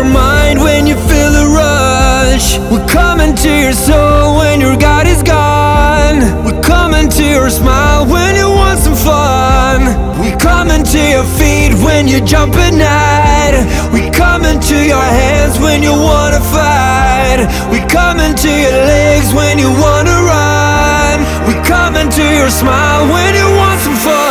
your mind when you feel the rush. We're coming to your soul when your God is gone. We're coming to your smile when you want some fun. We coming to your feet when you jump at night. We coming to your hands when you wanna fight. We coming to your legs when you wanna run. We coming to your smile when you want some fun.